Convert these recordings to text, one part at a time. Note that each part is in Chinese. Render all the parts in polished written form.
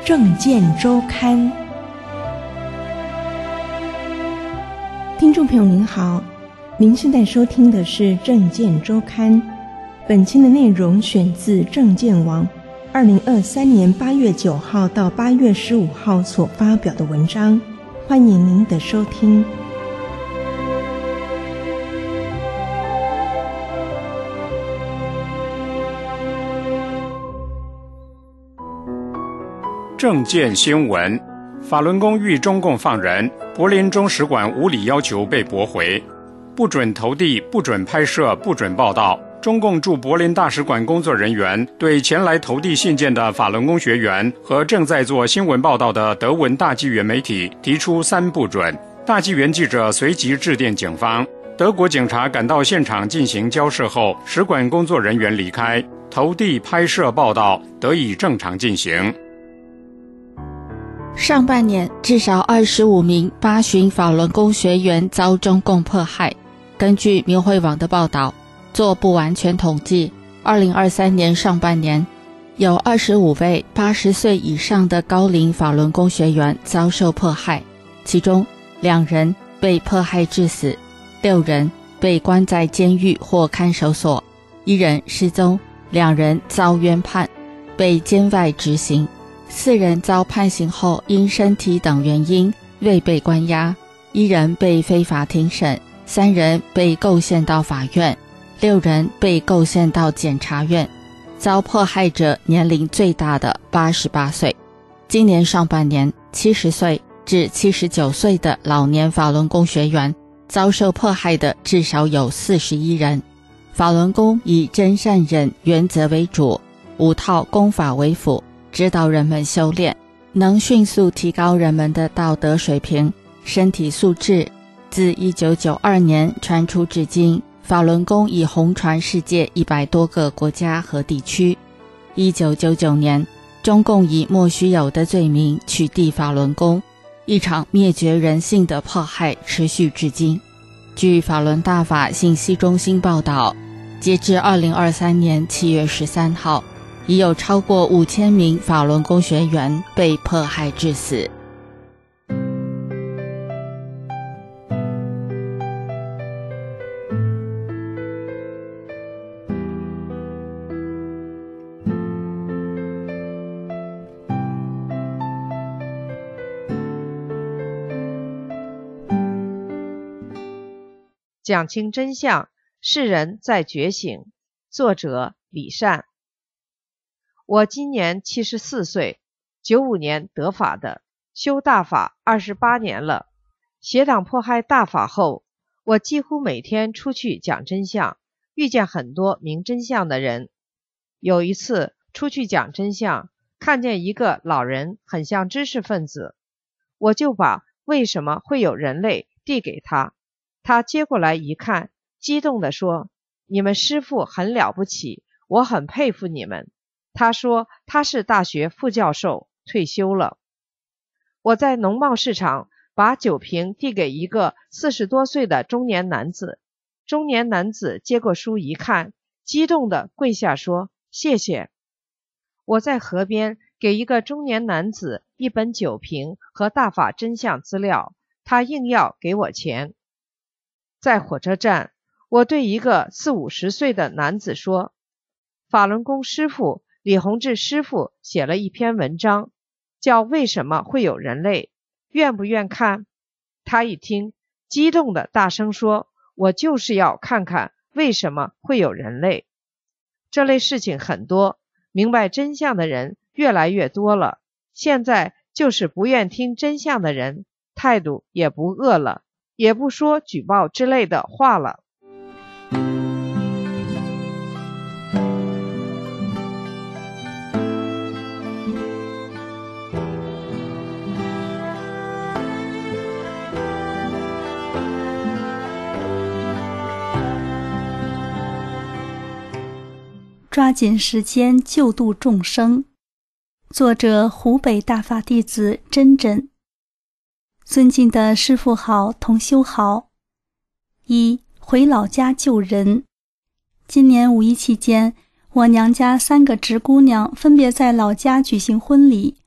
政见周刊。听众朋友您好，您现在收听的是政见周刊，本期的内容选自政见网2023年8月9号到8月15号所发表的文章，欢迎您的收听。 政见新闻：法轮功遇中共放人，柏林中使馆无理要求被驳回，不准投递，不准拍摄，不准报道。中共驻柏林大使馆工作人员对前来投递信件的法轮功学员和正在做新闻报道的德文大纪元媒体提出3不准。大纪元记者随即致电警方，德国警察赶到现场进行交涉后，使馆工作人员离开，投递、拍摄、报道得以正常进行。 上半年至少25名8旬法轮功学员遭中共迫害。根据明慧网的报道，做不完全统计，2023年上半年有25位80岁以上的高龄法轮功学员遭受迫害，其中2人被迫害致死，6人被关在监狱或看守所，1人失踪，2人遭冤判，被监外执行，4人遭判刑后因身体等原因未被关押，1人被非法庭审，3人被构陷到法院，6人被构陷到检察院。遭迫害者年龄最大的88岁。今年上半年70岁至79岁的老年法轮功学员遭受迫害的至少有41人。法轮功以真善忍原则为主，5套功法为辅，指导人们修炼，能迅速提高人们的道德水平、身体素质。自1992年传出至今，法轮功已红传世界100多个国家和地区。1999年，中共以莫须有的罪名取缔法轮功，一场灭绝人性的迫害持续至今。据法轮大法信息中心报道，截至2023年7月13号，已有超过5000名法轮功学员被迫害致死。 讲清真相，世人在觉醒。作者李善。我今年74岁，95年得法的，修大法28年了。邪党迫害大法后，我几乎每天出去讲真相，遇见很多明真相的人。有一次出去讲真相，看见一个老人很像知识分子，我就把为什么会有人类递给他。他接过来一看，激动地说：“你们师父很了不起，我很佩服你们。”他说他是大学副教授，退休了。我在农贸市场把酒瓶递给一个40多岁的中年男子，中年男子接过书一看，激动地跪下说：“谢谢。”我在河边给一个中年男子一本酒瓶和大法真相资料，他硬要给我钱。在火车站，我对一个40、50岁的男子说：“法轮功师父李洪志师父写了一篇文章，叫《为什么会有人类》，愿不愿看？”他一听，激动地大声说：“我就是要看看为什么会有人类。”这类事情很多，明白真相的人越来越多了，现在就是不愿听真相的人，态度也不恶了，也不说举报之类的话了。 抓紧时间救度众生。作者湖北大法弟子真真。尊敬的师父好，同修好。1. 回老家救人。今年5一期间，我娘家3个侄姑娘分别在老家举行婚礼，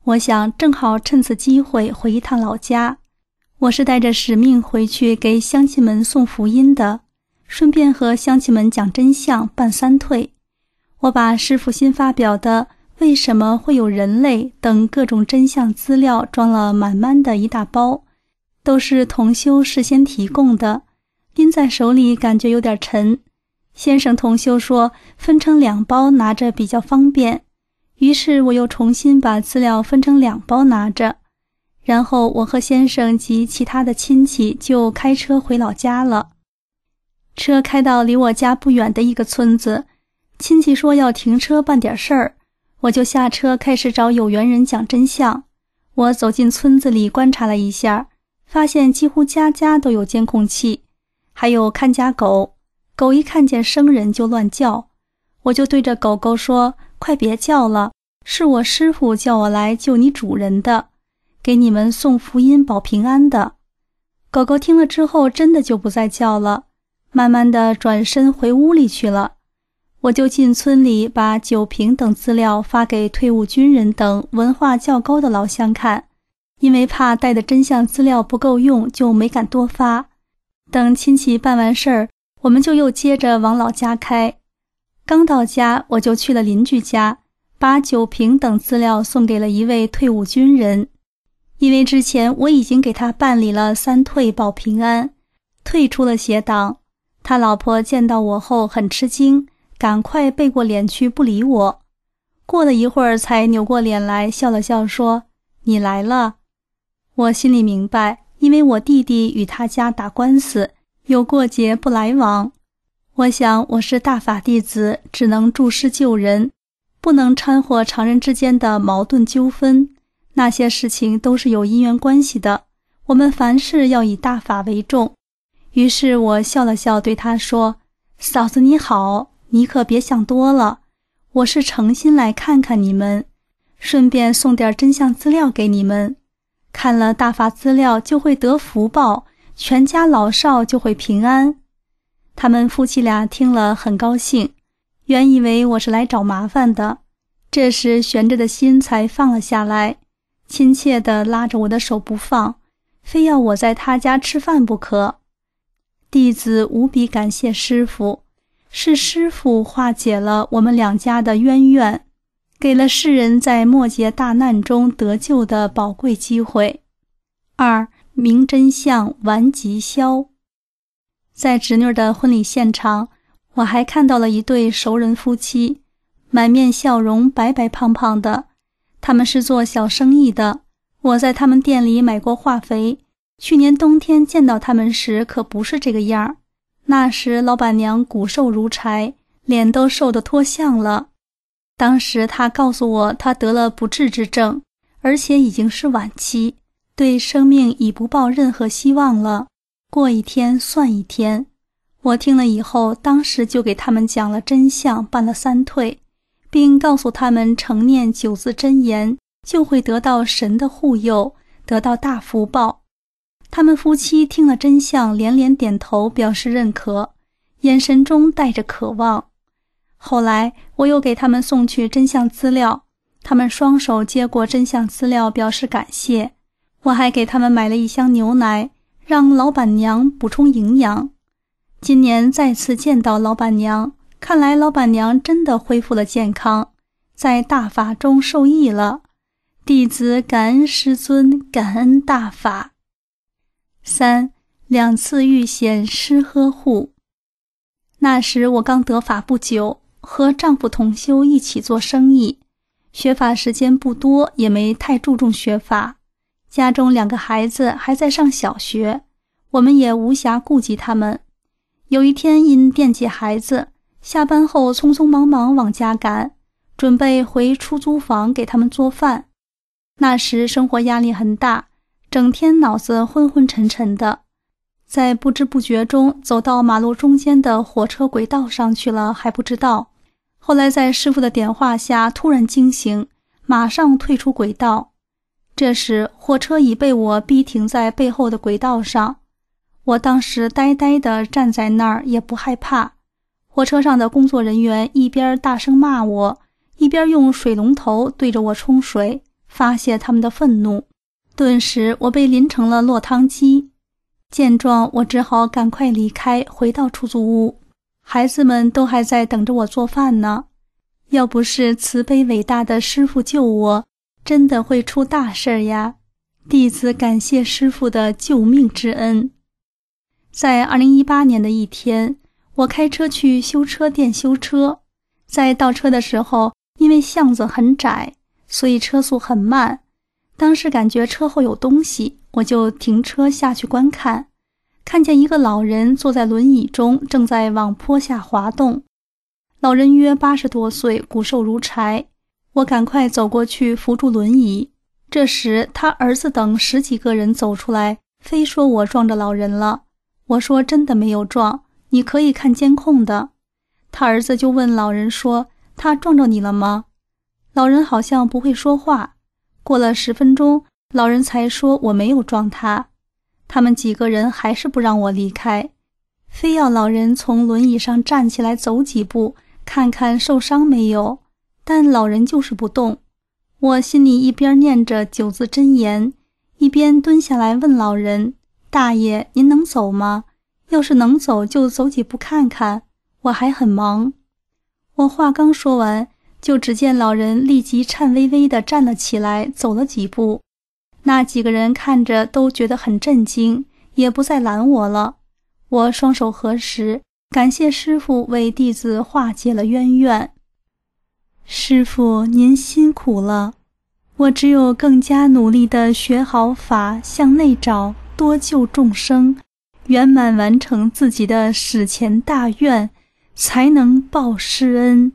我想正好趁此机会回一趟老家。我是带着使命回去给乡亲们送福音的，顺便和乡亲们讲真相，办三退。我把师父新发表的为什么会有人类等各种真相资料装了满满的一大包，都是同修事先提供的，拎在手里感觉有点沉。先生同修说分成2包拿着比较方便，于是我又重新把资料分成2包拿着，然后我和先生及其他的亲戚就开车回老家了。车开到离我家不远的一个村子，亲戚说要停车办点事儿，我就下车开始找有缘人讲真相。我走进村子里观察了一下，发现几乎家家都有监控器，还有看家狗，狗一看见生人就乱叫。我就对着狗狗说，快别叫了，是我师父叫我来救你主人的，给你们送福音保平安的。狗狗听了之后真的就不再叫了，慢慢地转身回屋里去了。我就进村里把酒瓶等资料发给退伍军人等文化较高的老乡看，因为怕带的真相资料不够用，就没敢多发。等亲戚办完事儿，我们就又接着往老家开。刚到家，我就去了邻居家，把酒瓶等资料送给了一位退伍军人。因为之前我已经给他办理了3退保平安，退出了邪党。他老婆见到我后很吃惊，赶快背过脸去不理我。过了一会儿才扭过脸来，笑了笑说，你来了。我心里明白，因为我弟弟与他家打官司，有过节不来往。我想我是大法弟子，只能助师救人，不能掺和常人之间的矛盾纠纷，那些事情都是有因缘关系的，我们凡事要以大法为重。于是我笑了笑对他说，嫂子你好，你可别想多了，我是诚心来看看你们，顺便送点真相资料给你们，看了大法资料就会得福报，全家老少就会平安。他们夫妻俩听了很高兴，原以为我是来找麻烦的，这时悬着的心才放了下来，亲切地拉着我的手不放，非要我在他家吃饭不可。弟子无比感谢师父，是师父化解了我们2家的冤怨，给了世人在末劫大难中得救的宝贵机会。2. 明真相，完吉消。在侄女的婚礼现场，我还看到了一对熟人夫妻，满面笑容，白白胖胖的。他们是做小生意的，我在他们店里买过化肥，去年冬天见到他们时可不是这个样，那时老板娘骨瘦如柴，脸都瘦得脱相了。当时她告诉我，她得了不治之症，而且已经是晚期，对生命已不抱任何希望了，过一天算一天。我听了以后，当时就给他们讲了真相，办了3退，并告诉他们承念9字真言，就会得到神的护佑，得到大福报。他们夫妻听了真相，连连点头表示认可，眼神中带着渴望。后来我又给他们送去真相资料，他们双手接过真相资料表示感谢。我还给他们买了1箱牛奶，让老板娘补充营养。今年再次见到老板娘，看来老板娘真的恢复了健康，在大法中受益了。弟子感恩师尊，感恩大法。3. 2次遇险施呵护。那时我刚得法不久，和丈夫同修一起做生意，学法时间不多，也没太注重学法。家中2个孩子还在上小学，我们也无暇顾及他们。有一天因惦记孩子，下班后匆匆忙忙往家赶，准备回出租房给他们做饭。那时生活压力很大，整天脑子昏昏沉沉的，在不知不觉中走到马路中间的火车轨道上去了，还不知道。后来在师父的点化下突然惊醒，马上退出轨道。这时火车已被我逼停在背后的轨道上，我当时呆呆地站在那儿，也不害怕。火车上的工作人员一边大声骂我，一边用水龙头对着我冲水， 发泄他们的愤怒。顿时我被淋成了落汤鸡。见状，我只好赶快离开，回到出租屋。孩子们都还在等着我做饭呢。要不是慈悲伟大的师父救我，真的会出大事呀！弟子感谢师父的救命之恩。在2018年的一天，我开车去修车店修车，在倒车的时候，因为巷子很窄，所以车速很慢。当时感觉车后有东西，我就停车下去观看，看见一个老人坐在轮椅中，正在往坡下滑动。老人约80多岁，骨瘦如柴。我赶快走过去扶住轮椅。这时他儿子等10几个人走出来，非说我撞着老人了。我说真的没有撞，你可以看监控的。他儿子就问老人说，他撞着你了吗？老人好像不会说话。过了10分钟，老人才说我没有撞他。他们几个人还是不让我离开，非要老人从轮椅上站起来走几步，看看受伤没有，但老人就是不动。我心里一边念着9字真言，一边蹲下来问老人，大爷，您能走吗？要是能走就走几步看看，我还很忙。我话刚说完，就只见老人立即颤巍巍地站了起来，走了几步。那几个人看着都觉得很震惊，也不再拦我了。我双手合十，感谢师父为弟子化解了冤怨。师父，您辛苦了，我只有更加努力地学好法，向内找，多救众生，圆满完成自己的史前大愿，才能报师恩。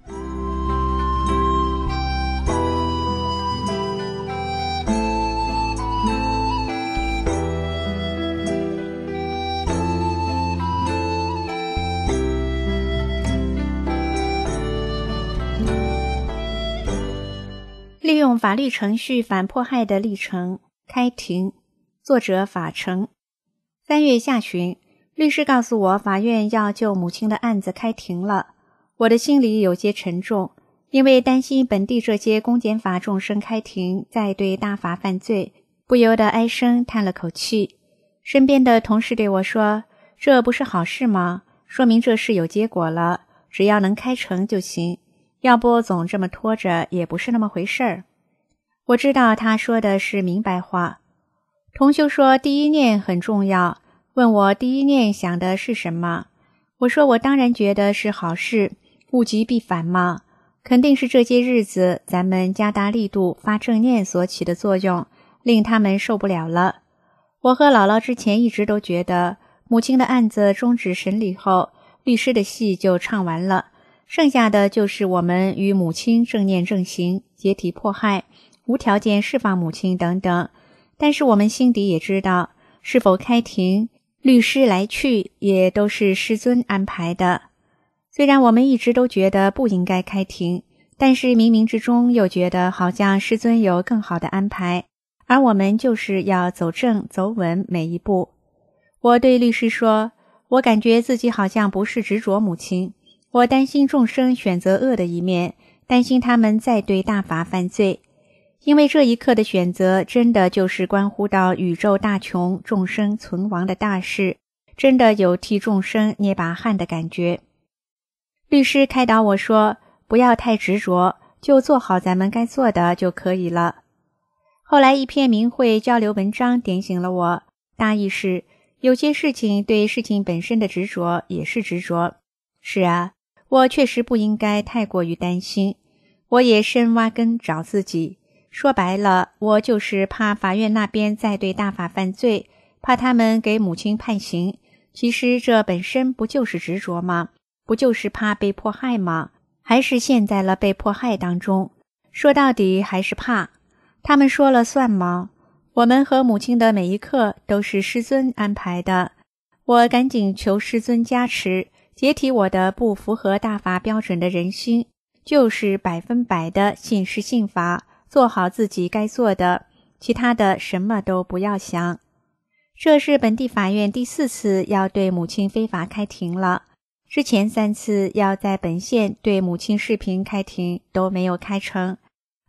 利用法律程序反迫害的历程，开庭。作者法成。3月下旬，律师告诉我法院要就母亲的案子开庭了。我的心里有些沉重，因为担心本地这些公检法众生开庭再对大法犯罪，不由得唉声叹了口气。身边的同事对我说，这不是好事吗？说明这事有结果了，只要能开成就行，要不总这么拖着也不是那么回事儿。我知道他说的是明白话。同修说第一念很重要，问我第一念想的是什么。我说我当然觉得是好事，物极必反嘛，肯定是这些日子咱们加大力度发正念所起的作用，令他们受不了了。我和姥姥之前一直都觉得，母亲的案子终止审理后，律师的戏就唱完了，剩下的就是我们与母亲正念正行，解体迫害，无条件释放母亲等等。但是我们心底也知道，是否开庭，律师来去也都是师尊安排的。虽然我们一直都觉得不应该开庭，但是冥冥之中又觉得好像师尊有更好的安排，而我们就是要走正走稳每一步。我对律师说，我感觉自己好像不是执着母亲，我担心众生选择恶的一面，担心他们再对大法犯罪。因为这一刻的选择真的就是关乎到宇宙大穷众生存亡的大事，真的有替众生捏把汗的感觉。律师开导我说，不要太执着，就做好咱们该做的就可以了。后来一篇明慧交流文章点醒了我，大意是，有些事情对事情本身的执着也是执着。是啊，我确实不应该太过于担心，我也深挖根找自己。说白了，我就是怕法院那边再对大法犯罪，怕他们给母亲判刑。其实这本身不就是执着吗？不就是怕被迫害吗？还是陷在了被迫害当中。说到底还是怕。他们说了算吗？我们和母亲的每一刻都是师尊安排的。我赶紧求师尊加持，解体我的不符合大法标准的人心，就是100%的信师信法，做好自己该做的，其他的什么都不要想。这是本地法院第4次要对母亲非法开庭了，之前3次要在本县对母亲视频开庭都没有开成，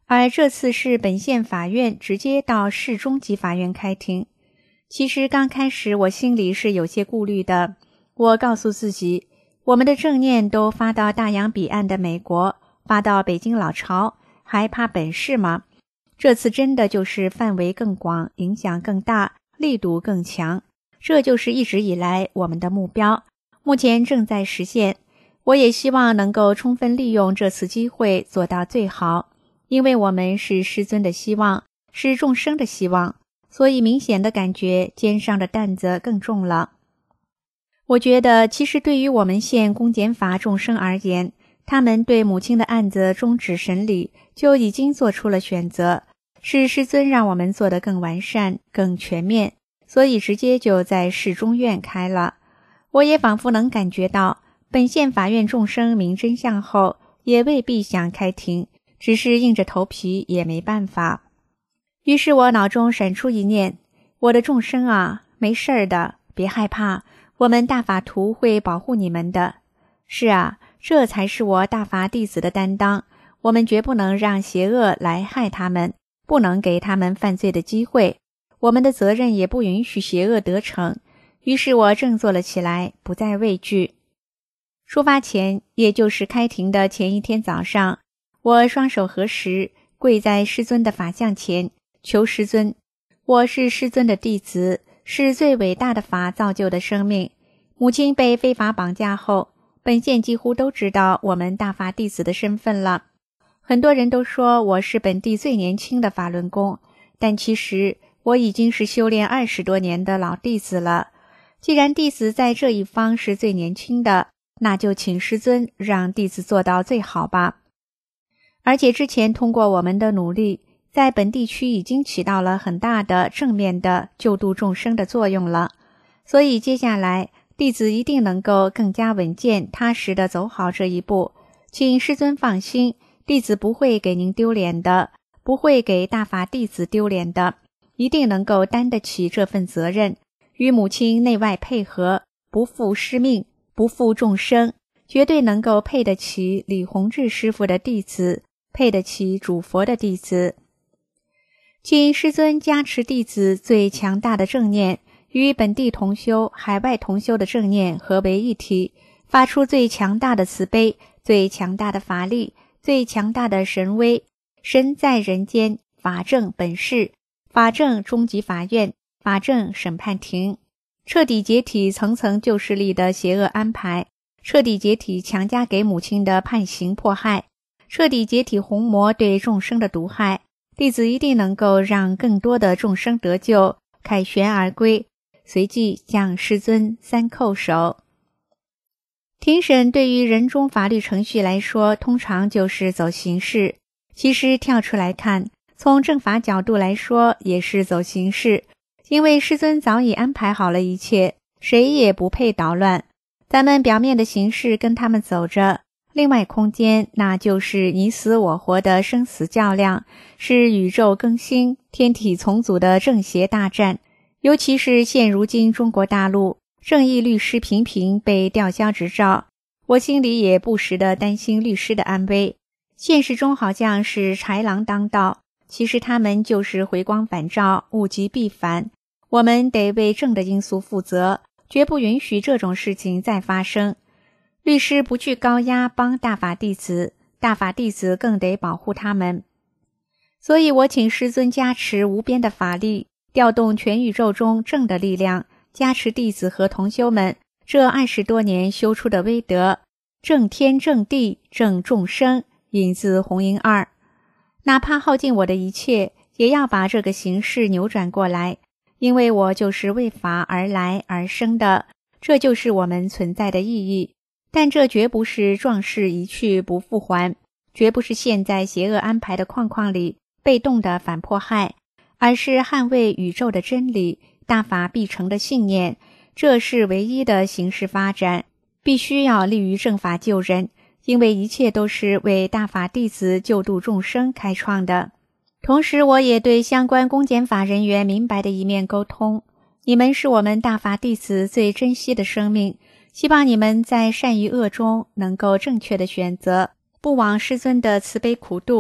而这次是本县法院直接到市中级法院开庭。其实刚开始我心里是有些顾虑的，我告诉自己，我们的正念都发到大洋彼岸的美国，发到北京老巢，还怕本市吗？这次真的就是范围更广，影响更大，力度更强，这就是一直以来我们的目标，目前正在实现。我也希望能够充分利用这次机会做到最好，因为我们是师尊的希望，是众生的希望，所以明显的感觉肩上的担子更重了。我觉得其实对于我们县公检法众生而言，他们对母亲的案子终止审理就已经做出了选择，是师尊让我们做得更完善更全面，所以直接就在市中院开了。我也仿佛能感觉到本县法院众生明真相后也未必想开庭，只是硬着头皮也没办法。于是我脑中闪出一念，我的众生啊，没事儿的，别害怕，我们大法图会保护你们的。是啊，这才是我大法弟子的担当，我们绝不能让邪恶来害他们，不能给他们犯罪的机会，我们的责任也不允许邪恶得逞。于是我振作了起来，不再畏惧。出发前，也就是开庭的前一天早上，我双手合十，跪在师尊的法像前，求师尊，我是师尊的弟子，是最伟大的法造就的生命。母亲被非法绑架后，本县几乎都知道我们大法弟子的身份了。很多人都说我是本地最年轻的法轮功，但其实我已经是修炼20多年的老弟子了。既然弟子在这一方是最年轻的，那就请师尊让弟子做到最好吧。而且之前通过我们的努力，在本地区已经起到了很大的正面的救度众生的作用了，所以接下来弟子一定能够更加稳健踏实地走好这一步。请师尊放心，弟子不会给您丢脸的，不会给大法弟子丢脸的，一定能够担得起这份责任，与母亲内外配合，不负师命，不负众生，绝对能够配得起李洪志师父的弟子，配得起主佛的弟子。请师尊加持弟子最强大的正念，与本地同修、海外同修的正念合为一体，发出最强大的慈悲，最强大的法力，最强大的神威。神在人间，法正本市，法正终极法院，法正审判庭，彻底解体层层旧势力的邪恶安排，彻底解体强加给母亲的判刑迫害，彻底解体红魔对众生的毒害。弟子一定能够让更多的众生得救，凯旋而归。随即向师尊三叩首。庭审对于人中法律程序来说，通常就是走形式。其实跳出来看，从正法角度来说，也是走形式。因为师尊早已安排好了一切，谁也不配捣乱。咱们表面的形式跟他们走着，另外空间那就是你死我活的生死较量，是宇宙更新、天体重组的正邪大战。尤其是现如今中国大陆，正义律师频频被吊销执照，我心里也不时地担心律师的安危。现实中好像是豺狼当道，其实他们就是回光返照，物极必反。我们得为正的因素负责，绝不允许这种事情再发生。律师不去高压帮大法弟子，大法弟子更得保护他们。所以我请师尊加持无边的法力，调动全宇宙中正的力量，加持弟子和同修们这20多年修出的威德，正天正地正众生，引自红音2。哪怕耗尽我的一切，也要把这个形势扭转过来，因为我就是为法而来而生的，这就是我们存在的意义。但这绝不是壮士一去不复还，绝不是现在邪恶安排的框框里被动的反迫害，而是捍卫宇宙的真理，大法必成的信念。这是唯一的形式发展，必须要立于正法救人，因为一切都是为大法弟子救度众生开创的。同时我也对相关公检法人员明白的一面沟通，你们是我们大法弟子最珍惜的生命，希望你们在善与恶中能够正确的选择，不枉师尊的慈悲苦度，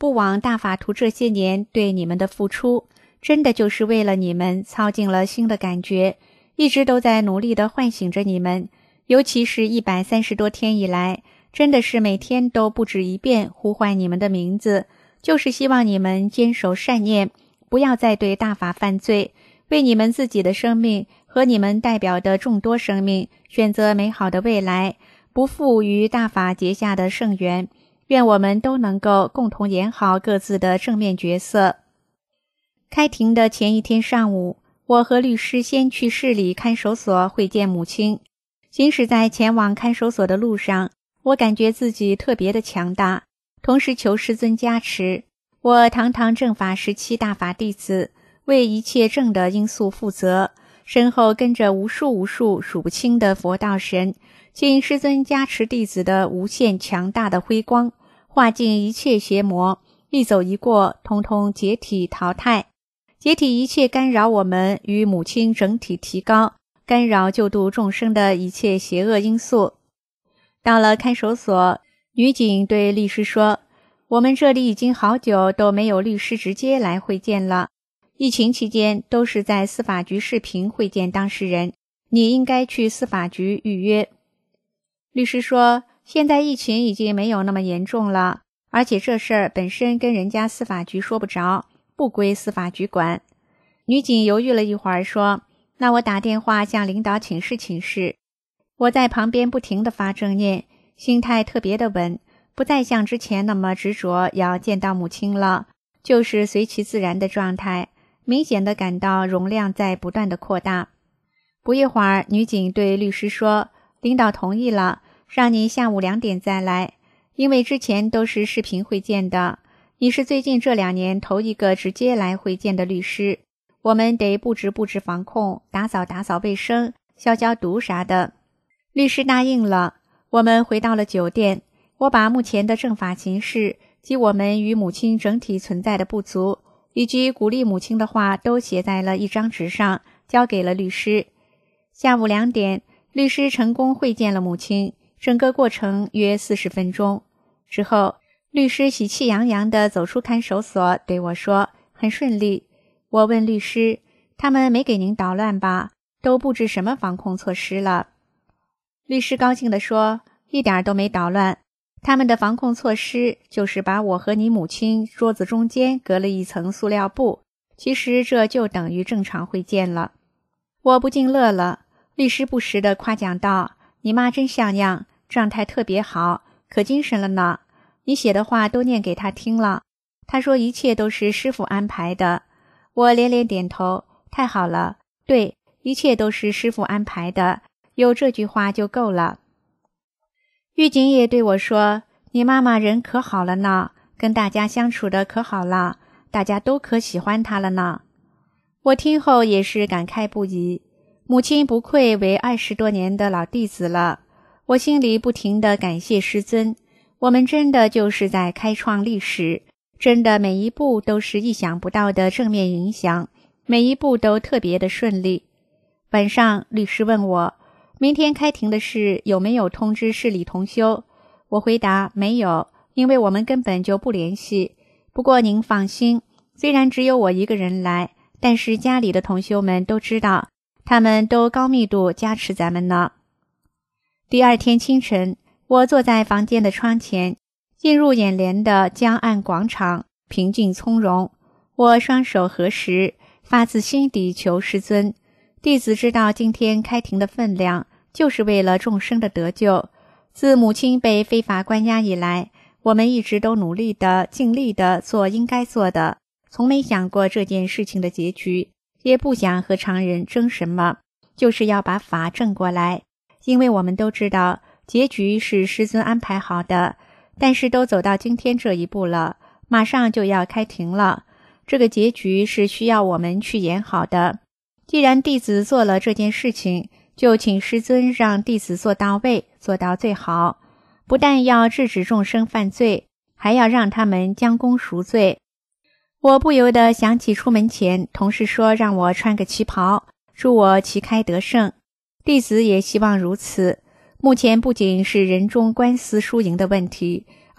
不枉大法图这些年对你们的付出，真的就是为了你们操尽了心的感觉，一直都在努力地唤醒着你们，尤其是130多天以来，真的是每天都不止一遍呼唤你们的名字，就是希望你们坚守善念，不要再对大法犯罪，为你们自己的生命和你们代表的众多生命选择美好的未来，不负于大法结下的圣缘。愿我们都能够共同演好各自的正面角色。开庭的前一天上午，我和律师先去市里看守所会见母亲。行驶在前往看守所的路上，我感觉自己特别的强大，同时求师尊加持。我堂堂正法17大法弟子，为一切正的因素负责，身后跟着无数数不清的佛道神，请师尊加持弟子的无限强大的辉光，化尽一切邪魔，一走一过，通通解体淘汰，解体一切干扰我们与母亲整体提高，干扰救度众生的一切邪恶因素。到了看守所，女警对律师说，我们这里已经好久都没有律师直接来会见了，疫情期间都是在司法局视频会见当事人，你应该去司法局预约。律师说，现在疫情已经没有那么严重了，而且这事儿本身跟人家司法局说不着，不归司法局管。女警犹豫了一会儿说，那我打电话向领导请示。我在旁边不停地发正念，心态特别的稳，不再像之前那么执着要见到母亲了，就是随其自然的状态，明显地感到容量在不断的扩大。不一会儿，女警对律师说，领导同意了，让你下午2点再来，因为之前都是视频会见的，你是最近这2年头一个直接来会见的律师，我们得布置防控，打扫卫生，消毒啥的。律师答应了，我们回到了酒店，我把目前的正法形势及我们与母亲整体存在的不足，以及鼓励母亲的话都写在了一张纸上，交给了律师。下午2点，律师成功会见了母亲，整个过程约40分钟。之后，律师喜气洋洋地走出看守所，对我说，很顺利。我问律师，他们没给您捣乱吧？都布置什么防控措施了？律师高兴地说，一点都没捣乱，他们的防控措施就是把我和你母亲桌子中间隔了一层塑料布，其实这就等于正常会见了。我不禁乐了，律师不时地夸奖道，你妈真像样，状态特别好，可精神了呢，你写的话都念给他听了，他说一切都是师父安排的。我连连点头，太好了，对，一切都是师父安排的，有这句话就够了。狱警也对我说，你妈妈人可好了呢，跟大家相处的可好了，大家都可喜欢她了呢。我听后也是感慨不已，母亲不愧为20多年的老弟子了，我心里不停地感谢师尊，我们真的就是在开创历史，真的每一步都是意想不到的正面影响，每一步都特别的顺利。晚上，律师问我，明天开庭的事有没有通知市里同修？我回答没有，因为我们根本就不联系。不过您放心，虽然只有我一个人来，但是家里的同修们都知道，他们都高密度加持咱们呢。第二天清晨，我坐在房间的窗前，映入眼帘的江岸广场，平静从容。我双手合十，发自心底求师尊，弟子知道今天开庭的分量，就是为了众生的得救。自母亲被非法关押以来，我们一直都努力的、尽力的做应该做的，从没想过这件事情的结局，也不想和常人争什么，就是要把法正过来。因为我们都知道，结局是师尊安排好的，但是都走到今天这一步了，马上就要开庭了，这个结局是需要我们去演好的。既然弟子做了这件事情，就请师尊让弟子做到位，做到最好，不但要制止众生犯罪，还要让他们将功赎罪。我不由得想起出门前同事说让我穿个旗袍，祝我旗开得胜，弟子也希望如此。目前不仅是人中官司输赢的问题，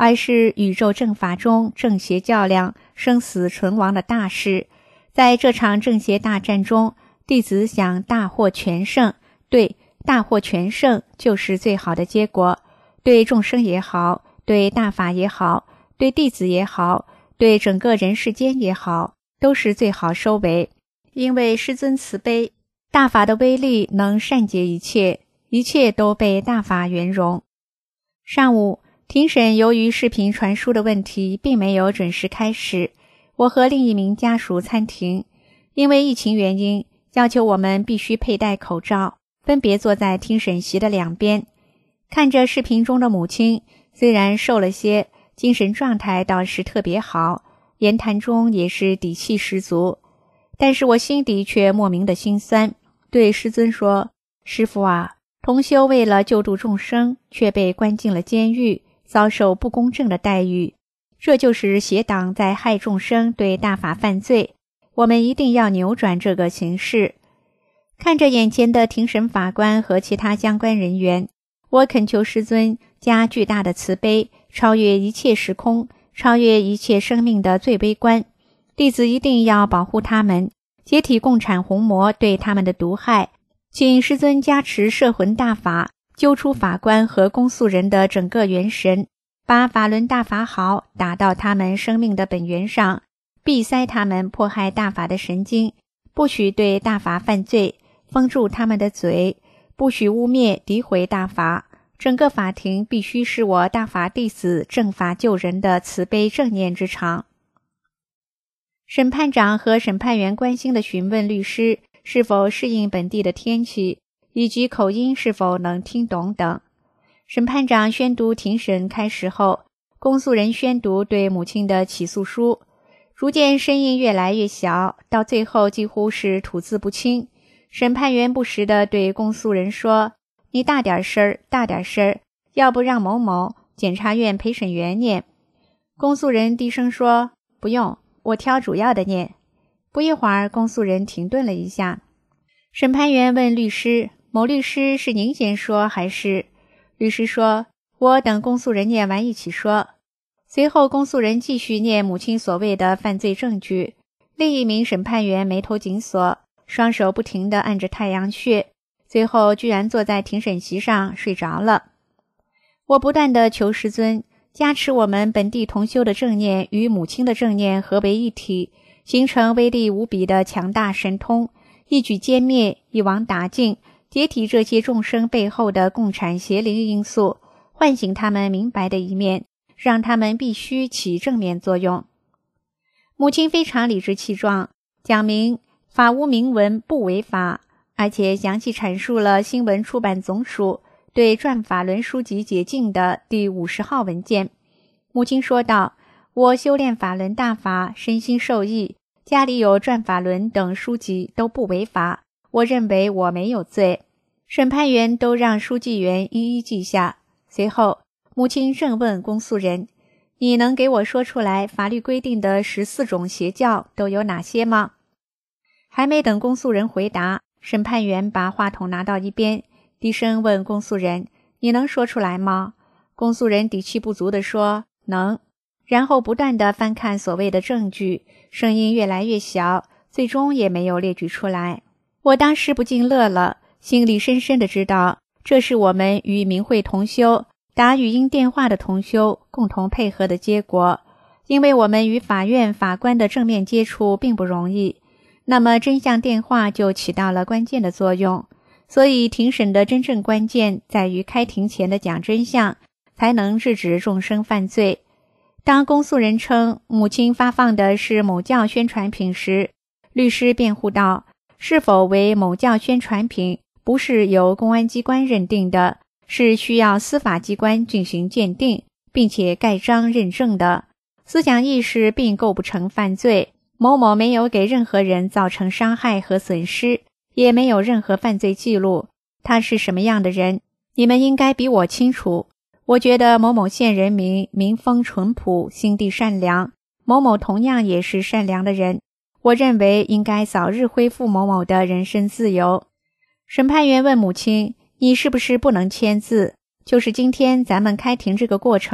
而是宇宙正法中正邪较量、生死存亡的大事。在这场正邪大战中，弟子想大获全胜。对，大获全胜就是最好的结果，对众生也好，对大法也好，对弟子也好，对整个人世间也好，都是最好收尾。因为师尊慈悲，大法的威力能善解一切，一切都被大法圆融。上午庭审由于视频传输的问题并没有准时开始，我和另一名家属参庭，因为疫情原因，要求我们必须佩戴口罩，分别坐在听审席的两边。看着视频中的母亲，虽然瘦了些，精神状态倒是特别好，言谈中也是底气十足，但是我心底却莫名的心酸，对师尊说：师父啊，同修为了救度众生，却被关进了监狱，遭受不公正的待遇，这就是邪党在害众生，对大法犯罪，我们一定要扭转这个形势。看着眼前的庭审法官和其他相关人员，我恳求师尊加巨大的慈悲，超越一切时空，超越一切生命的最微观，弟子一定要保护他们，解体共产红魔对他们的毒害，请师尊加持摄魂大法，揪出法官和公诉人的整个元神，把法轮大法好打到他们生命的本源上，闭塞他们迫害大法的神经，不许对大法犯罪，封住他们的嘴，不许污蔑诋毁大法。整个法庭必须是我大法弟子正法救人的慈悲正念之场。审判长和审判员关心地询问律师是否适应本地的天气，以及口音是否能听懂等。审判长宣读庭审开始后，公诉人宣读对母亲的起诉书，逐渐声音越来越小，到最后几乎是吐字不清。审判员不时地对公诉人说：你大点声，大点声，要不让某某检察院陪审员念。公诉人低声说：不用，我挑主要的念。不一会儿，公诉人停顿了一下。审判员问律师：某律师是您先说还是？律师说：我等公诉人念完一起说。随后公诉人继续念母亲所谓的犯罪证据。另一名审判员眉头紧锁，双手不停地按着太阳穴，最后居然坐在庭审席上睡着了。我不断地求师尊加持我们本地同修的正念与母亲的正念合为一体，形成威力无比的强大神通，一举歼灭，一网打尽，解体这些众生背后的共产邪灵因素，唤醒他们明白的一面，让他们必须起正面作用。母亲非常理直气壮，讲明法无明文不违法，而且详细阐述了新闻出版总署对转法轮书籍解禁的第50号文件。母亲说道：我修炼法轮大法，身心受益，家里有转法轮等书籍都不违法，我认为我没有罪。审判员都让书记员一一记下。随后母亲正问公诉人：你能给我说出来法律规定的14种邪教都有哪些吗？还没等公诉人回答，审判员把话筒拿到一边，低声问公诉人：你能说出来吗？公诉人底气不足地说：能。然后不断地翻看所谓的证据，声音越来越小，最终也没有列举出来。我当时不禁乐了，心里深深地知道，这是我们与明慧同修打语音电话的同修共同配合的结果。因为我们与法院法官的正面接触并不容易，那么真相电话就起到了关键的作用。所以庭审的真正关键在于开庭前的讲真相，才能制止众生犯罪。当公诉人称母亲发放的是某教宣传品时，律师辩护道：是否为某教宣传品不是由公安机关认定的，是需要司法机关进行鉴定并且盖章认证的。思想意识并构不成犯罪，某某没有给任何人造成伤害和损失，也没有任何犯罪记录。他是什么样的人，你们应该比我清楚。我觉得某某县人民民风淳朴，心地善良，某某同样也是善良的人，我认为应该早日恢复某某的人身自由。审判员问母亲：你是不是不能签字？就是今天咱们开庭这个过程，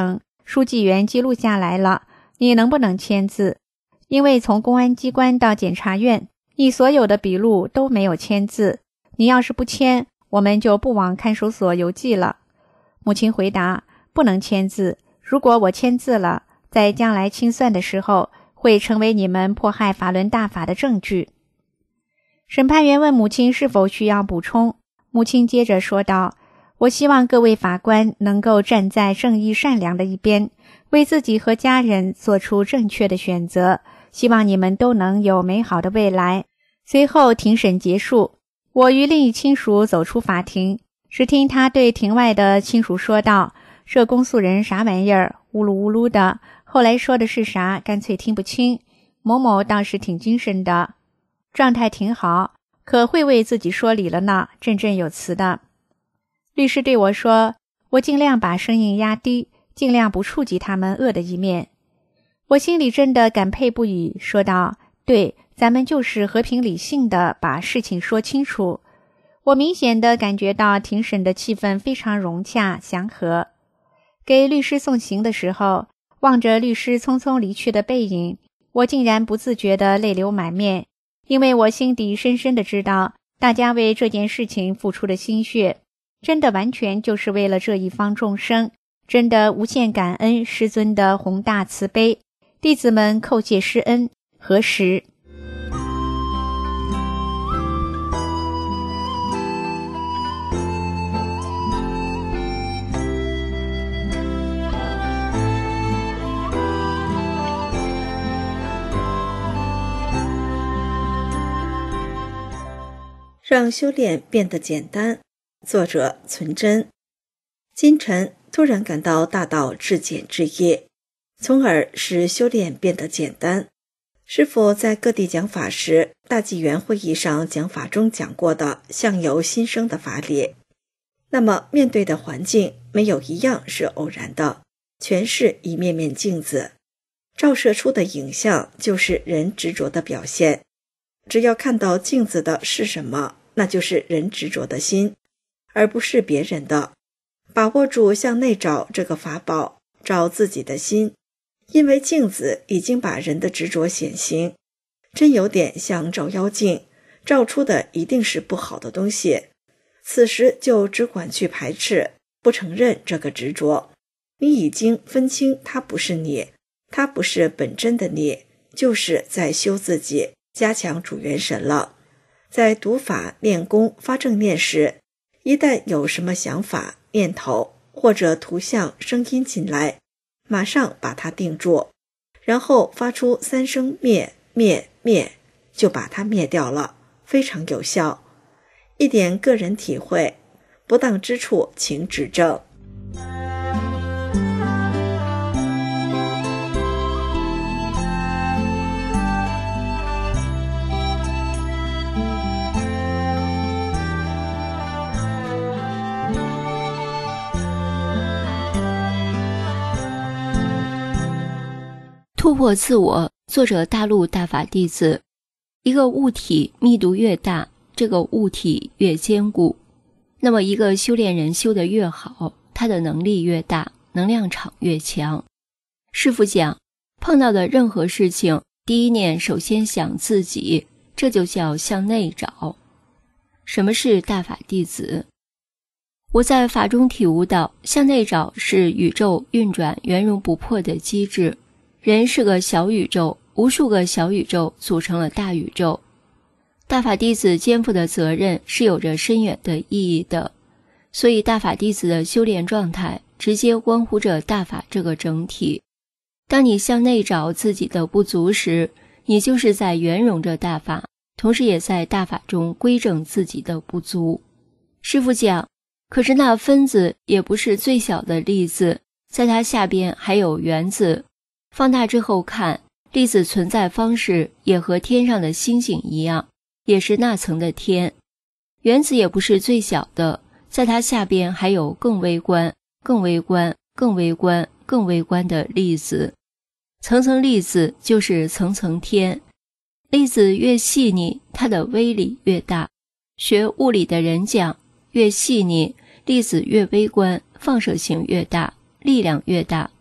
书记员记录下来了，你能不能签字？因为从公安机关到检察院，你所有的笔录都没有签字，你要是不签，我们就不往看守所邮寄了。母亲回答，不能签字，如果我签字了，在将来清算的时候，会成为你们迫害法轮大法的证据。审判员问母亲是否需要补充，母亲接着说道，我希望各位法官能够站在正义善良的一边，为自己和家人做出正确的选择，希望你们都能有美好的未来。随后庭审结束，我与另一亲属走出法庭，只听他对庭外的亲属说道，这公诉人啥玩意儿，呜噜呜噜的，后来说的是啥干脆听不清，某某倒是挺精神的，状态挺好，可会为自己说理了呢，振振有词的。律师对我说，我尽量把声音压低，尽量不触及他们恶的一面。我心里真的感佩不已，说道，对，咱们就是和平理性的把事情说清楚。我明显地感觉到庭审的气氛非常融洽祥和。给律师送行的时候，望着律师匆匆离去的背影，我竟然不自觉地泪流满面，因为我心底深深地知道，大家为这件事情付出的心血，真的完全就是为了这一方众生，真的无限感恩师尊的宏大慈悲，弟子们叩谢师恩，何时？ 让修炼变得简单，作者存真。今晨突然感到大道至简至业，从而使修炼变得简单。师父在各地讲法时，大纪元会议上讲法中讲过的相由心生的法理。那么面对的环境没有一样是偶然的，全是一面面镜子，照射出的影像就是人执着的表现。只要看到镜子的是什么，那就是人执着的心，而不是别人的。把握住向内找这个法宝，找自己的心，因为镜子已经把人的执着显形，真有点像照妖镜，照出的一定是不好的东西。此时就只管去排斥，不承认这个执着。你已经分清它不是你，它不是本真的你，就是在修自己，加强主元神了。在读法、练功、发正念时，一旦有什么想法、念头或者图像、声音进来，马上把它定住，然后发出3声灭灭灭，就把它灭掉了，非常有效。一点个人体会，不当之处请指正。 突破自我，作者大陆大法弟子。一个物体密度越大，这个物体越坚固。那么一个修炼人修得越好，他的能力越大，能量场越强。师父讲，碰到的任何事情，第一念首先想自己，这就叫向内找。什么是大法弟子？我在法中体悟到，向内找是宇宙运转圆融不破的机制。人是个小宇宙，无数个小宇宙组成了大宇宙。大法弟子肩负的责任是有着深远的意义的，所以大法弟子的修炼状态直接关乎着大法这个整体。当你向内找自己的不足时，你就是在圆融着大法，同时也在大法中规正自己的不足。师父讲，可是那分子也不是最小的粒子，在它下边还有原子。放大之后看，粒子存在方式也和天上的星星一样，也是那层的天。原子也不是最小的，在它下边还有更微观、更微观、更微观、更微观的粒子。层层粒子就是层层天。粒子越细腻，它的威力越大。学物理的人讲，越细腻，粒子越微观，放射性越大，力量越大，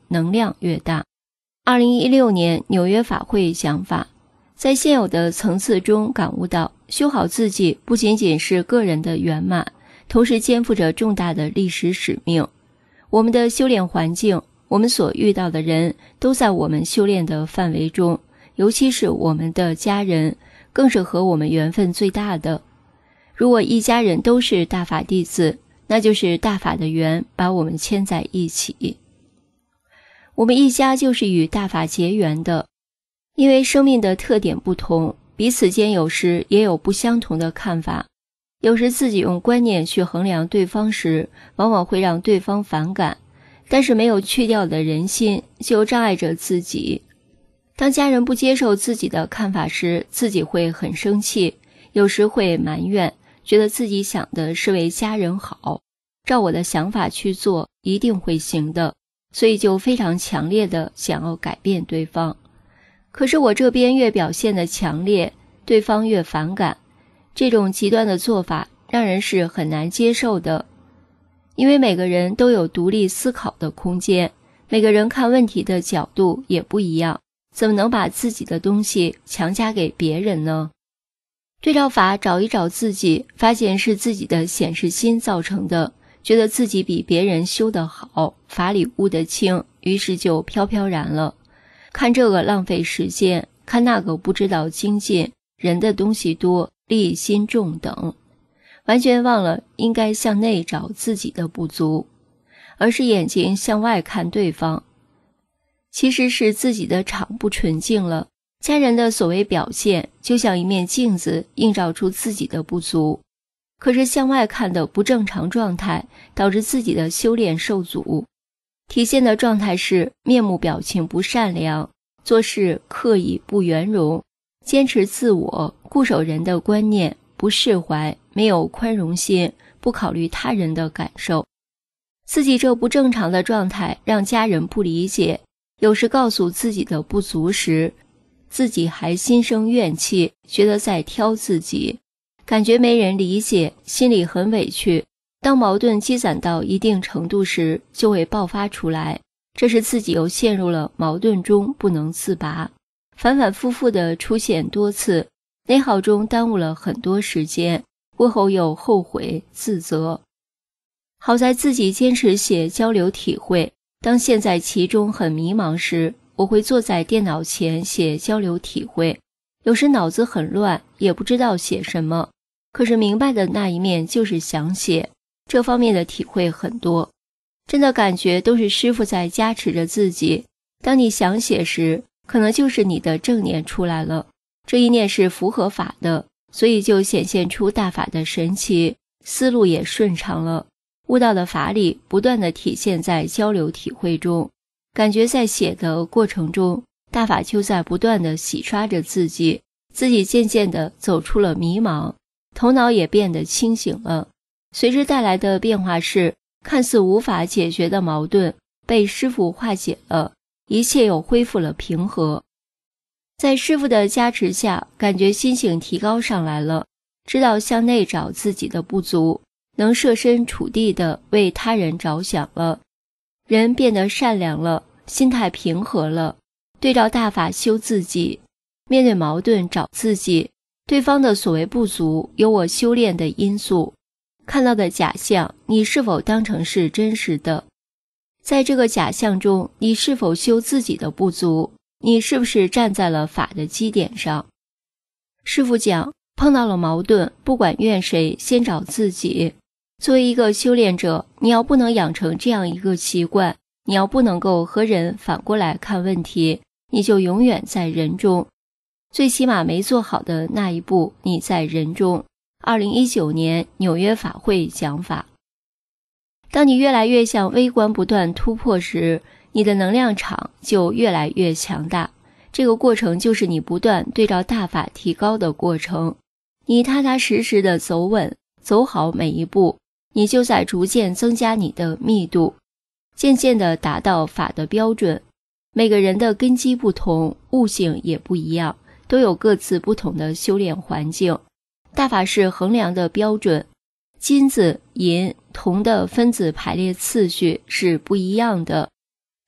能量越大。2016年纽约法会讲法，在现有的层次中感悟到，修好自己不仅仅是个人的圆满，同时肩负着重大的历史使命。我们的修炼环境，我们所遇到的人，都在我们修炼的范围中，尤其是我们的家人，更是和我们缘分最大的。如果一家人都是大法弟子，那就是大法的缘把我们牵在一起。我们一家就是与大法结缘的，因为生命的特点不同，彼此间有时也有不相同的看法。有时自己用观念去衡量对方时，往往会让对方反感，但是没有去掉的人心就障碍着自己。当家人不接受自己的看法时，自己会很生气，有时会埋怨，觉得自己想的是为家人好，照我的想法去做一定会行的，所以就非常强烈的想要改变对方。可是我这边越表现的强烈，对方越反感，这种极端的做法让人是很难接受的。因为每个人都有独立思考的空间，每个人看问题的角度也不一样，怎么能把自己的东西强加给别人呢？对照法找一找自己，发现是自己的显示心造成的，觉得自己比别人修得好，法理悟得清，于是就飘飘然了。看这个浪费时间，看那个不知道精进，人的东西多，利益心重等，完全忘了应该向内找自己的不足，而是眼睛向外看对方。其实是自己的场不纯净了，家人的所谓表现就像一面镜子，映照出自己的不足。可是向外看的不正常状态，导致自己的修炼受阻。体现的状态是面目表情不善良，做事刻意不圆融，坚持自我，固守人的观念，不释怀，没有宽容心，不考虑他人的感受。自己这不正常的状态让家人不理解，有时告诉自己的不足时，自己还心生怨气，觉得在挑自己，感觉没人理解，心里很委屈。当矛盾积攒到一定程度时，就会爆发出来，这是自己又陷入了矛盾中不能自拔，反反复复的出现多次，内耗中耽误了很多时间，过后又后悔自责。好在自己坚持写交流体会，当陷在其中很迷茫时，我会坐在电脑前写交流体会，有时脑子很乱，也不知道写什么，可是明白的那一面就是想写，这方面的体会很多，真的感觉都是师父在加持着自己。当你想写时，可能就是你的正念出来了，这一念是符合法的，所以就显现出大法的神奇，思路也顺畅了，悟道的法理不断地体现在交流体会中，感觉在写的过程中，大法就在不断地洗刷着自己，自己渐渐地走出了迷茫，头脑也变得清醒了。随之带来的变化是，看似无法解决的矛盾被师父化解了，一切又恢复了平和。在师父的加持下，感觉心性提高上来了，知道向内找自己的不足，能设身处地地为他人着想了，人变得善良了，心态平和了，对照大法修自己，面对矛盾找自己，对方的所谓不足有我修炼的因素，看到的假象你是否当成是真实的，在这个假象中你是否修自己的不足，你是不是站在了法的基点上。师父讲，碰到了矛盾，不管怨谁，先找自己。作为一个修炼者，你要不能养成这样一个习惯，你要不能够和人反过来看问题，你就永远在人中，最起码没做好的那一步，你在人中。2019年纽约法会讲法。当你越来越向微观不断突破时，你的能量场就越来越强大，这个过程就是你不断对照大法提高的过程。你踏踏实实的走稳，走好每一步，你就在逐渐增加你的密度，渐渐地达到法的标准。每个人的根基不同，悟性也不一样，都有各自不同的修炼环境。大法是衡量的标准，金子、银、铜的分子排列次序是不一样的。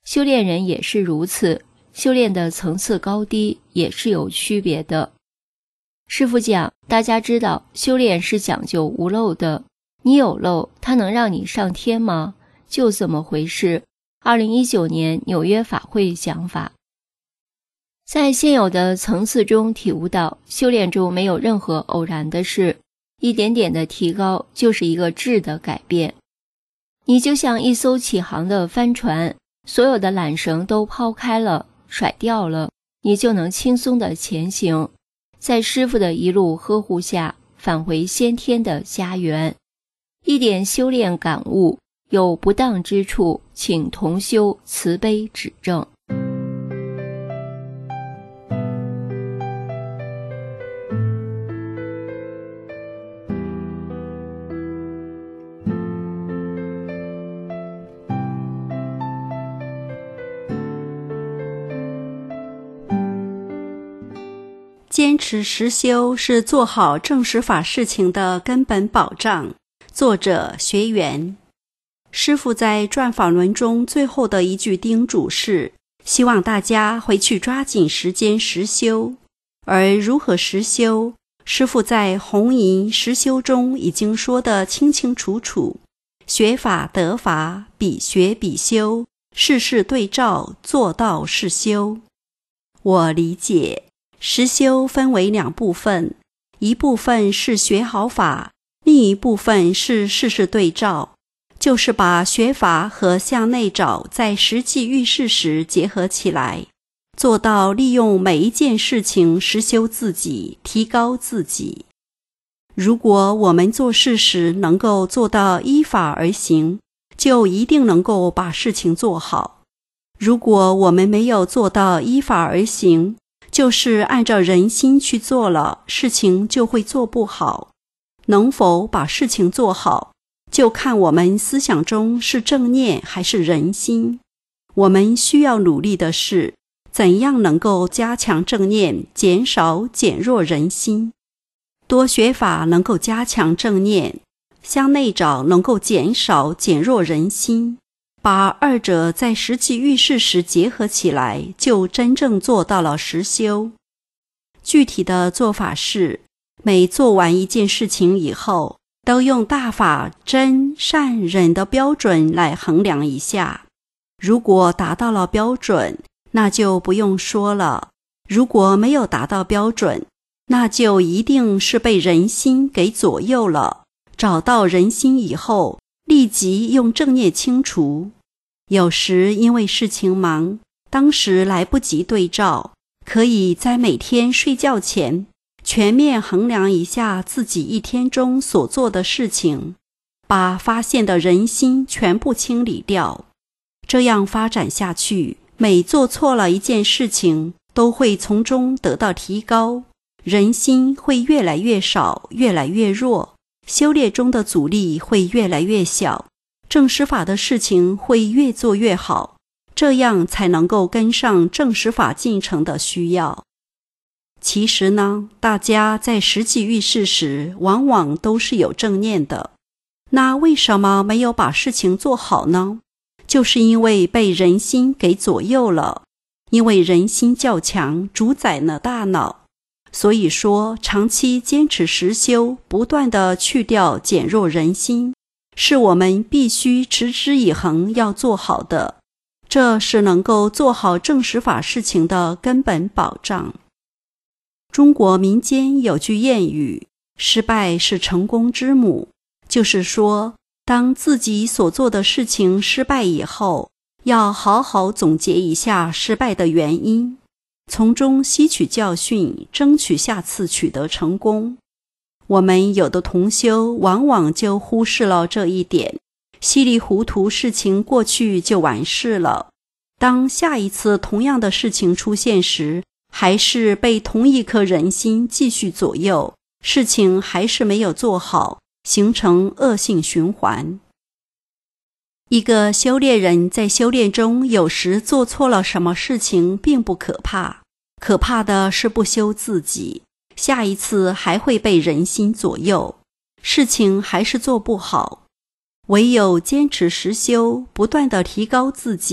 修炼人也是如此，修炼的层次高低也是有区别的。师父讲，大家知道修炼是讲究无漏的，你有漏，它能让你上天吗？就这么回事。2019年纽约法会讲法，在现有的层次中体悟到，修炼中没有任何偶然的事，一点点的提高就是一个质的改变。你就像一艘起航的帆船，所有的缆绳都抛开了，甩掉了，你就能轻松的前行，在师父的一路呵护下返回先天的家园。一点修炼感悟，有不当之处，请同修慈悲指正。 坚持实修是做好正实法事情的根本保障。作者学员。师父在转法轮中最后的一句叮嘱是，希望大家回去抓紧时间实修。而如何实修，师父在红银实修中已经说得清清楚楚，学法得法，比学比修，事事对照，做到是修。我理解实修分为两部分，一部分是学好法，另一部分是事事对照，就是把学法和向内找在实际遇事时结合起来，做到利用每一件事情实修自己，提高自己。如果我们做事时能够做到依法而行，就一定能够把事情做好。如果我们没有做到依法而行，就是按照人心去做了，事情就会做不好。能否把事情做好，就看我们思想中是正念还是人心。我们需要努力的是，怎样能够加强正念，减弱人心。多学法能够加强正念，向内找能够减弱人心。把二者在实际遇事时结合起来，就真正做到了实修。具体的做法是，每做完一件事情以后，都用大法真善忍的标准来衡量一下。如果达到了标准，那就不用说了；如果没有达到标准，那就一定是被人心给左右了。找到人心以后，立即用正念清除。有时因为事情忙，当时来不及对照，可以在每天睡觉前全面衡量一下自己一天中所做的事情，把发现的人心全部清理掉。这样发展下去，每做错了一件事情，都会从中得到提高，人心会越来越少，越来越弱，修炼中的阻力会越来越小，正实法的事情会越做越好，这样才能够跟上正实法进程的需要。其实呢，大家在实际遇事时，往往都是有正念的，那为什么没有把事情做好呢？就是因为被人心给左右了，因为人心较强，主宰了大脑。所以说，长期坚持实修，不断地去掉减弱人心，是我们必须持之以恒要做好的，这是能够做好正实法事情的根本保障。中国民间有句谚语，失败是成功之母，就是说，当自己所做的事情失败以后，要好好总结一下失败的原因，从中吸取教训，争取下次取得成功。我们有的同修往往就忽视了这一点，稀里糊涂事情过去就完事了。当下一次同样的事情出现时，还是被同一颗人心继续左右，事情还是没有做好，形成恶性循环。一个修炼人在修炼中有时做错了什么事情并不可怕，可怕的是不修自己，下一次还会被人心左右，事情还是做不好。唯有坚持实修，不断地提高自己，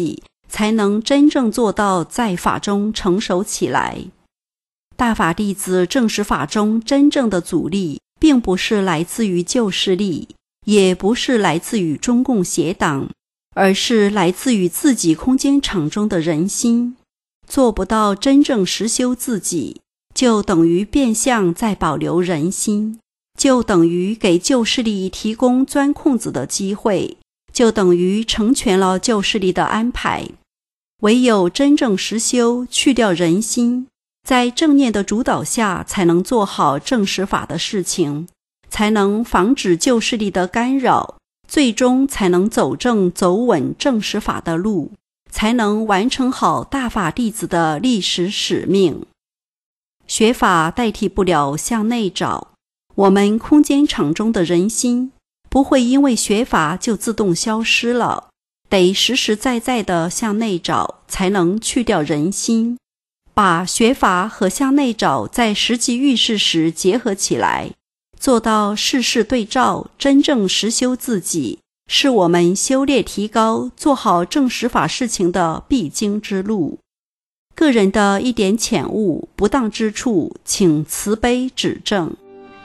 才能真正做到在法中成熟起来。大法弟子正实法中真正的阻力，并不是来自于旧势力，也不是来自于中共邪党，而是来自于自己空间场中的人心。做不到真正实修自己，就等于变相在保留人心，就等于给旧势力提供钻空子的机会，就等于成全了旧势力的安排。唯有真正实修，去掉人心，在正念的主导下，才能做好正实法的事情，才能防止旧势力的干扰，最终才能走正走稳正实法的路，才能完成好大法弟子的历史使命。学法代替不了向内找，我们空间场中的人心不会因为学法就自动消失了，得实实在在的向内找，才能去掉人心。把学法和向内找在实际遇事时结合起来，做到事事对照，真正实修自己，是我们修炼提高、做好正实法事情的必经之路。个人的一点浅悟、不当之处，请慈悲指正。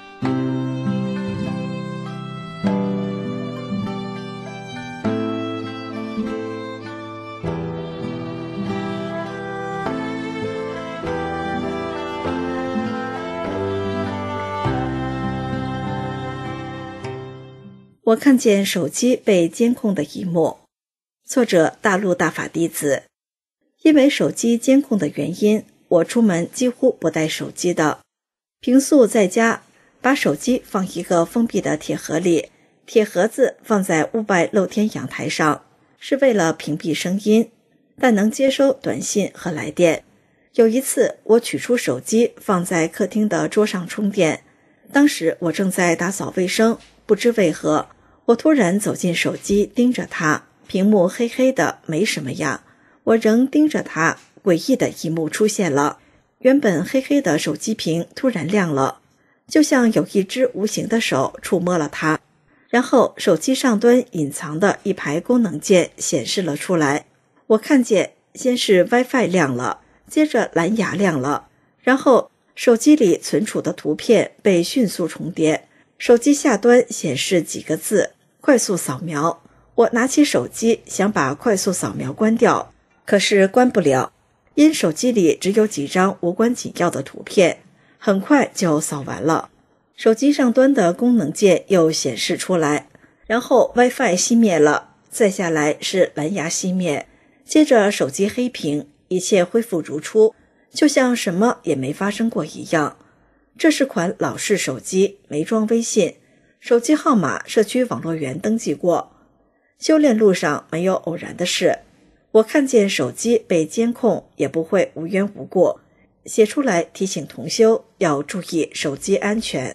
我看见手机被监控的一幕。作者：大陆大法弟子。因为手机监控的原因，我出门几乎不带手机的。平素在家，把手机放一个封闭的铁盒里，铁盒子放在屋外露天阳台上，是为了屏蔽声音，但能接收短信和来电。有一次，我取出手机放在客厅的桌上充电，当时我正在打扫卫生，不知为何，我突然走进手机盯着它，屏幕黑黑的，没什么样。我仍盯着它，诡异的一幕出现了。原本黑黑的手机屏突然亮了，就像有一只无形的手触摸了它，然后手机上端隐藏的一排功能键显示了出来。我看见先是 WiFi 亮了，接着蓝牙亮了，然后手机里存储的图片被迅速重叠，手机下端显示几个字：快速扫描。我拿起手机想把快速扫描关掉，可是关不了，因手机里只有几张无关紧要的图片，很快就扫完了。手机上端的功能键又显示出来，然后 WiFi 熄灭了，再下来是蓝牙熄灭，接着手机黑屏，一切恢复如初，就像什么也没发生过一样。这是款老式手机，没装微信，手机号码社区网络员登记过。修炼路上没有偶然的事，我看见手机被监控也不会无缘无故，写出来提醒同修要注意手机安全。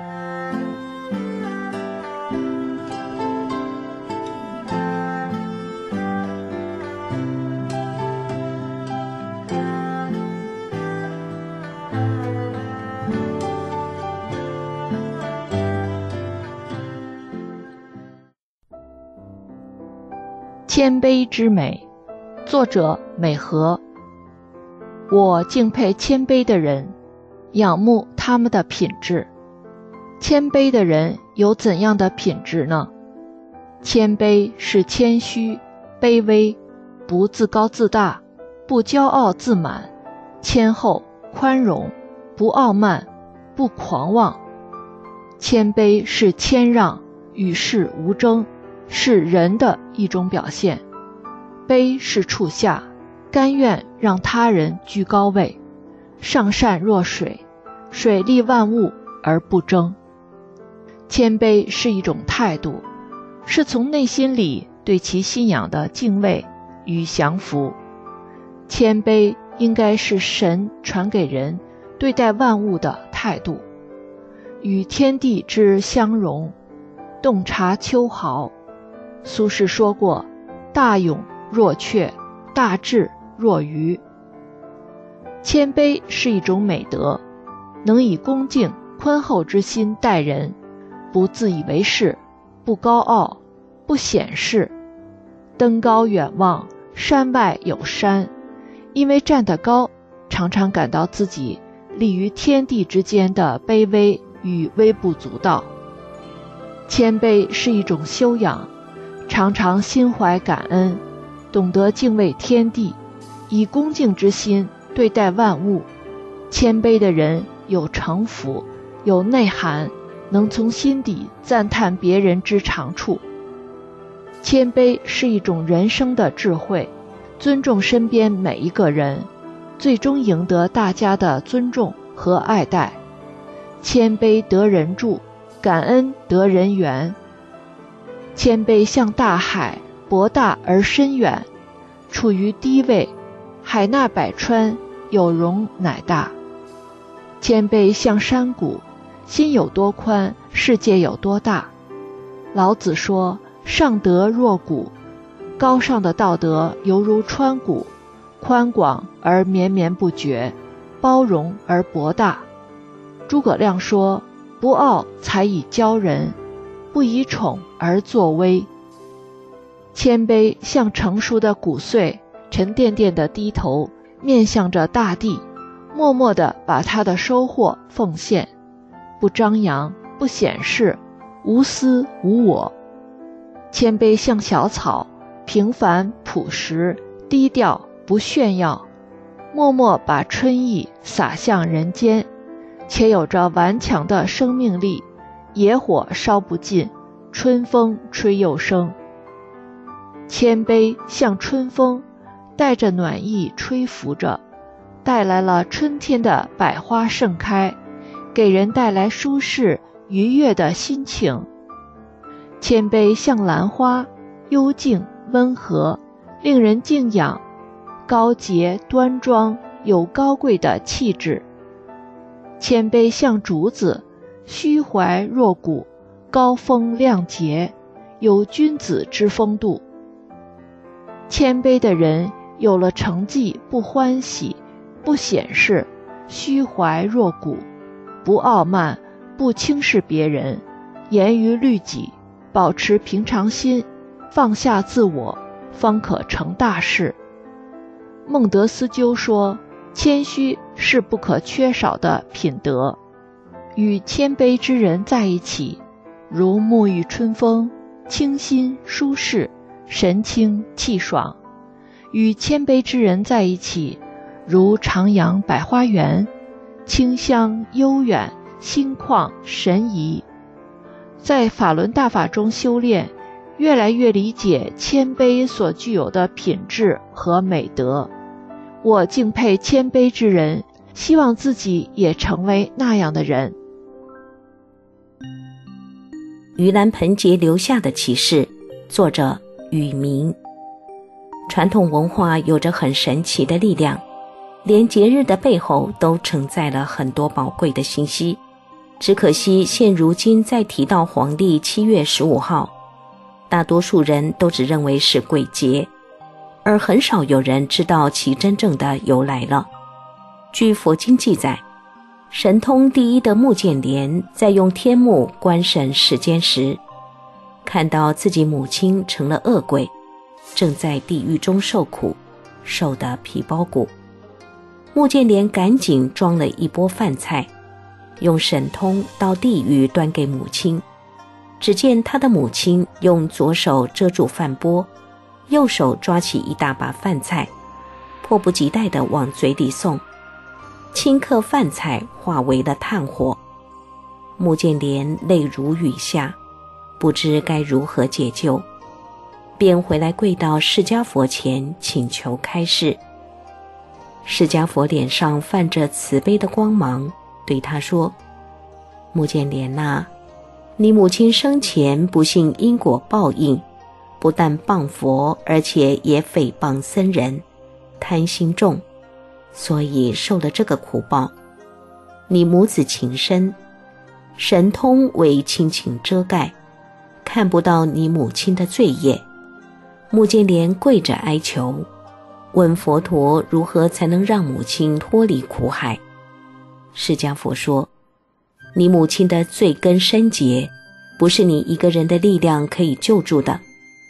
谦卑之美，作者美和。我敬佩谦卑的人，仰慕他们的品质。谦卑的人有怎样的品质呢？谦卑是谦虚、卑微，不自高自大，不骄傲自满，谦厚、宽容，不傲慢，不狂妄。谦卑是谦让，与世无争，是人的一种表现。卑是处下，甘愿让他人居高位，上善若水，水利万物而不争。谦卑是一种态度，是从内心里对其信仰的敬畏与降服。谦卑应该是神传给人对待万物的态度，与天地之相融，洞察秋毫。苏轼说过，大勇若雀，大智若愚。谦卑是一种美德，能以恭敬宽厚之心待人，不自以为是，不高傲，不显示，登高远望， 山外有山，因为站得高，常常感到自己立于天地之间的卑微与微不足道。谦卑是一种修养，常常心怀感恩，懂得敬畏天地，以恭敬之心对待万物。谦卑的人有城府，有内涵，能从心底赞叹别人之长处。谦卑是一种人生的智慧，尊重身边每一个人，最终赢得大家的尊重和爱戴。谦卑得人助，感恩得人缘。谦卑像大海，博大而深远，处于低位，海纳百川，有容乃大。谦卑像山谷，心有多宽，世界有多大。老子说，上德若谷，高尚的道德犹如川谷，宽广而绵绵不绝，包容而博大。诸葛亮说，不傲才以骄人，不以宠而作威。谦卑像成熟的谷穗，沉甸甸地低头，面向着大地，默默地把他的收获奉献，不张扬，不显示，无私无我。谦卑像小草，平凡朴实，低调不炫耀，默默把春意洒向人间，且有着顽强的生命力，野火烧不尽，春风吹又生。谦卑像春风，带着暖意吹拂着，带来了春天的百花盛开，给人带来舒适愉悦的心情。谦卑像兰花，幽静温和，令人敬仰，高洁端庄，有高贵的气质。谦卑像竹子，虚怀若谷，高风亮节，有君子之风度。谦卑的人有了成绩不欢喜，不显示，虚怀若谷，不傲慢，不轻视别人，严于律己，保持平常心，放下自我，方可成大事。孟德斯鸠说，谦虚是不可缺少的品德。与谦卑之人在一起，如沐浴春风，清新舒适，神清气爽。与谦卑之人在一起，如徜徉百花园，清香悠远，心旷神怡。在法轮大法中修炼，越来越理解谦卑所具有的品质和美德。我敬佩谦卑之人，希望自己也成为那样的人。 盂兰盆节留下的启示，作者宇明。传统文化有着很神奇的力量，连节日的背后都承载了很多宝贵的信息。只可惜现如今在提到黄历7月15号，大多数人都只认为是鬼节，而很少有人知道其真正的由来了。据佛经记载，神通第一的目犍连在用天目观审世间时，看到自己母亲成了恶鬼，正在地狱中受苦，瘦得皮包骨。目犍连赶紧装了一钵饭菜，用神通到地狱端给母亲。只见他的母亲用左手遮住饭钵，右手抓起一大把饭菜，迫不及待地往嘴里送。顷刻饭菜化为了炭火，目犍连泪如雨下，不知该如何解救，便回来跪到释迦佛前请求开示。释迦佛脸上泛着慈悲的光芒，对他说：目犍连啊，你母亲生前不信因果报应，不但谤佛，而且也诽谤僧人，贪心重，所以受了这个苦报。你母子情深，神通为亲情遮盖，看不到你母亲的罪业。目犍连跪着哀求，问佛陀如何才能让母亲脱离苦海。释迦佛说：你母亲的罪根深结，不是你一个人的力量可以救助的。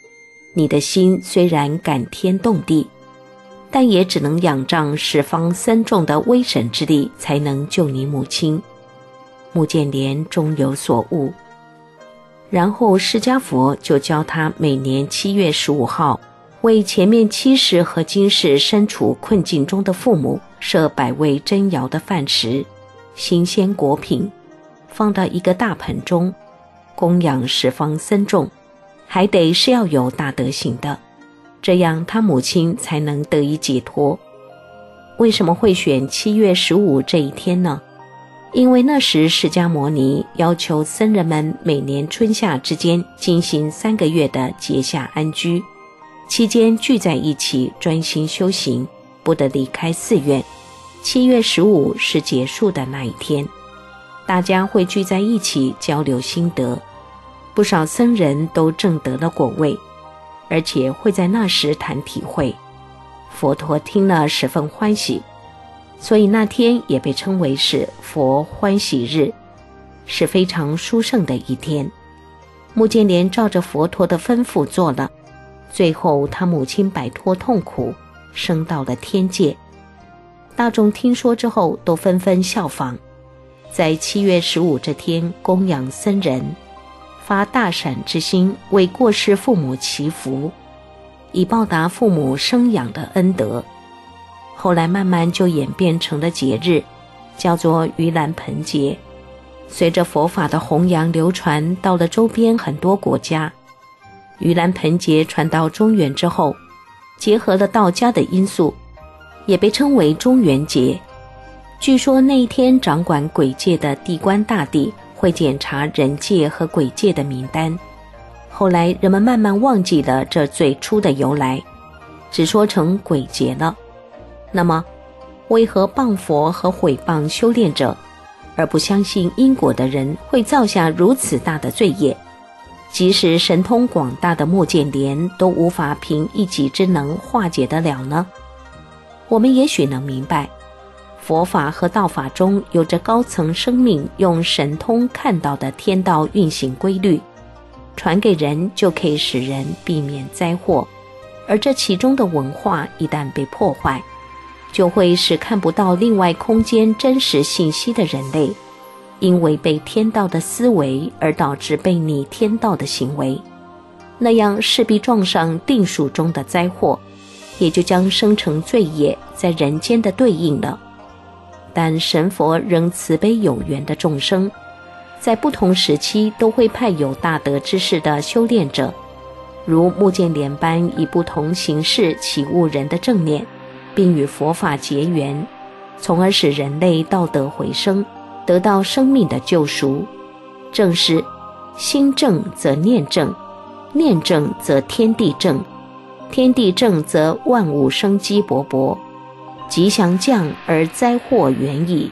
你的心虽然感天动地，但也只能仰仗十方僧众的威神之力，才能救你母亲。目犍连终有所悟。然后释迦佛就教他每年7月15号为前面7世和今世身处困境中的父母设100味珍肴的饭食、新鲜果品，放到一个大盆中，供养十方僧众，还得是要有大德行的，这样他母亲才能得以解脱。为什么会选7月15这一天呢？因为那时释迦牟尼要求僧人们每年春夏之间进行3个月的结夏安居，期间聚在一起专心修行，不得离开寺院。7月15是结束的那一天，大家会聚在一起交流心得，不少僧人都证得了果位，而且会在那时谈体会。佛陀听了十分欢喜，所以那天也被称为是佛欢喜日，是非常殊胜的一天。目犍连照着佛陀的吩咐做了，最后他母亲摆脱痛苦，升到了天界。大众听说之后都纷纷效仿，在7月15这天供养僧人，发大善之心，为过世父母祈福，以报答父母生养的恩德。后来慢慢就演变成了节日，叫做盂兰盆节。随着佛法的弘扬流传到了周边很多国家，盂兰盆节传到中原之后，结合了道家的因素，也被称为中元节。据说那一天掌管鬼界的地官大帝会检查人界和鬼界的名单，后来人们慢慢忘记了这最初的由来，只说成鬼节了。那么为何谤佛和毁谤修炼者，而不相信因果的人会造下如此大的罪业？即使神通广大的目犍连都无法凭一己之能化解得了呢？我们也许能明白，佛法和道法中有着高层生命用神通看到的天道运行规律，传给人就可以使人避免灾祸，而这其中的文化一旦被破坏，就会使看不到另外空间真实信息的人类，因违背天道的思维而导致背逆天道的行为，那样势必撞上定数中的灾祸，也就将生成罪业在人间的对应了。但神佛仍慈悲有缘的众生，在不同时期都会派有大德之士的修炼者，如目犍连般以不同形式启悟人的正念，并与佛法结缘，从而使人类道德回升，得到生命的救赎。正是心正则念正，念正则天地正，天地正则万物生机勃勃，吉祥降而灾祸远矣。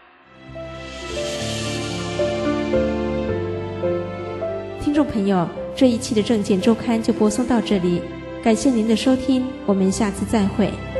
听众朋友，这一期的证件周刊就播送到这里，感谢您的收听，我们下次再会。